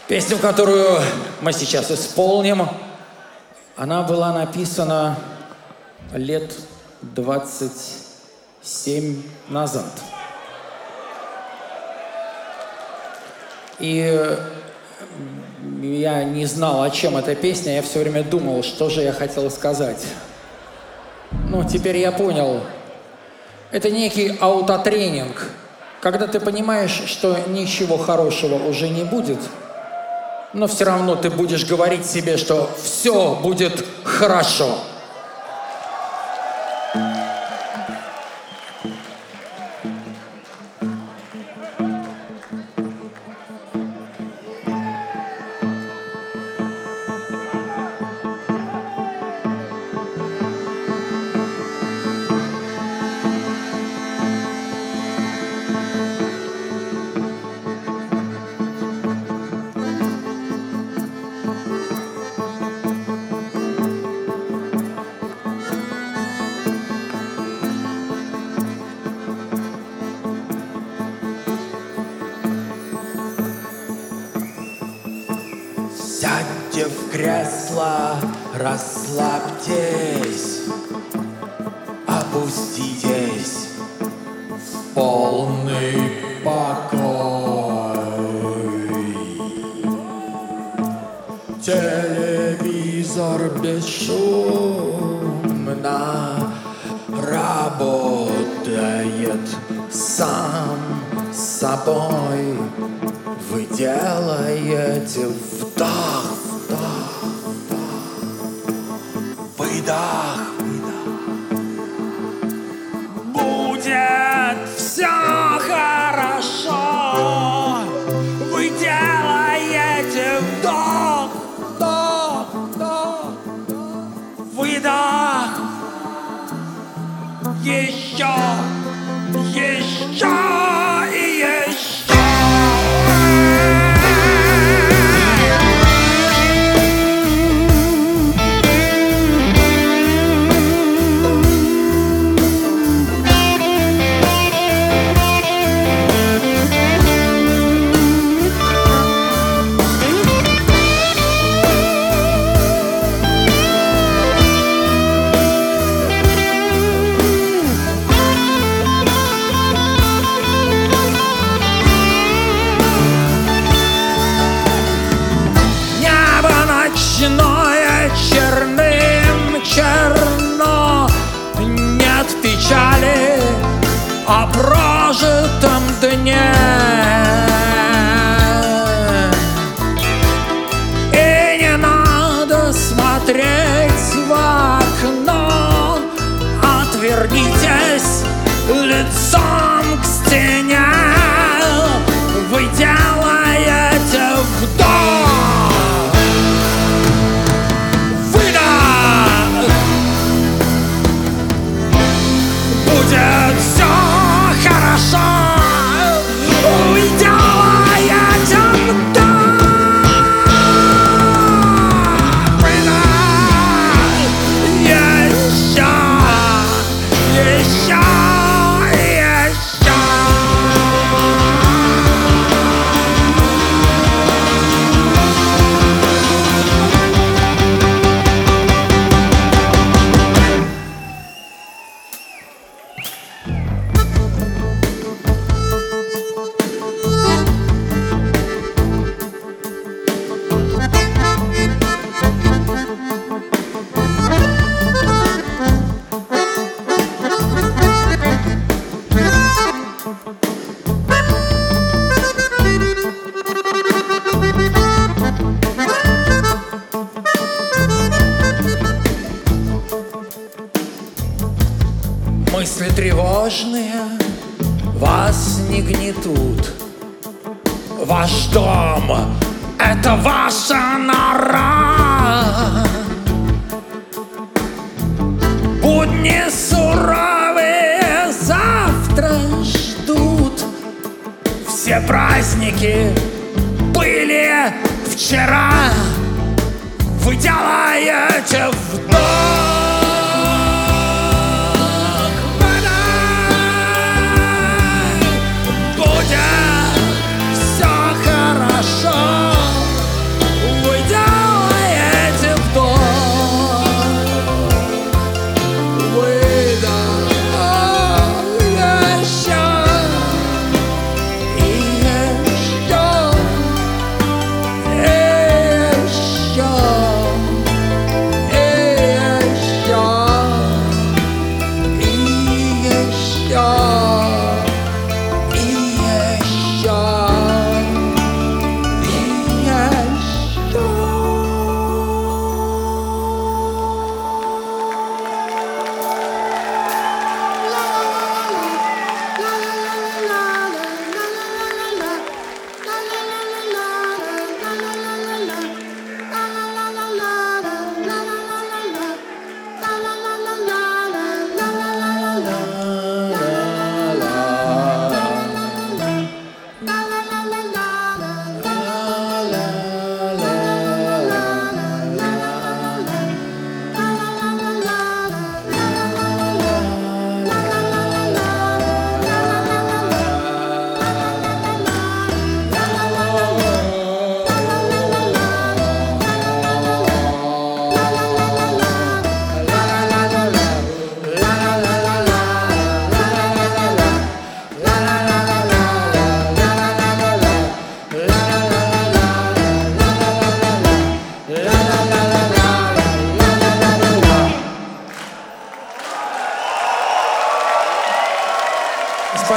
Песню, которую мы сейчас исполним, она была написана лет 27 назад. И я не знал, о чем эта песня, я все время думал, что же я хотел сказать. Ну, теперь я понял. Это некий аутотренинг, когда ты понимаешь, что ничего хорошего уже не будет, но все равно ты будешь говорить себе, что все будет хорошо. Сядьте в кресло, расслабьтесь, опуститесь в полный покой. Телевизор бесшумно работает сам собой. Вы делаете вдох, вдох, вдох, выдох, выдох. Будет все хорошо. Вы делаете вдох, вдох, вдох, выдох. Еще, еще и еще. Ночное черным черно, нет печали о прожитом дне. И не надо смотреть в окно, отвернитесь лицом к стене. Вы делаете вдох. Будет все хорошо. Вы делаете вдох. Выдох. Еще, еще и еще. Мысли тревожные вас не гнетут. Ваш дом — это ваша нора. Будни суровые завтра ждут. Все праздники были вчера. Вы делаете вдох. Будет все хорошо.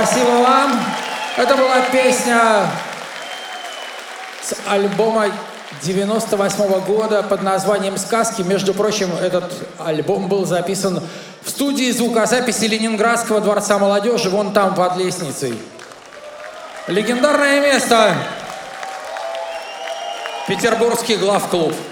Спасибо вам. Это была песня с альбома 98 года под названием «Сказки». Между прочим, этот альбом был записан в студии звукозаписи Ленинградского дворца молодежи, вон там, под лестницей. Легендарное место. Петербургский главклуб.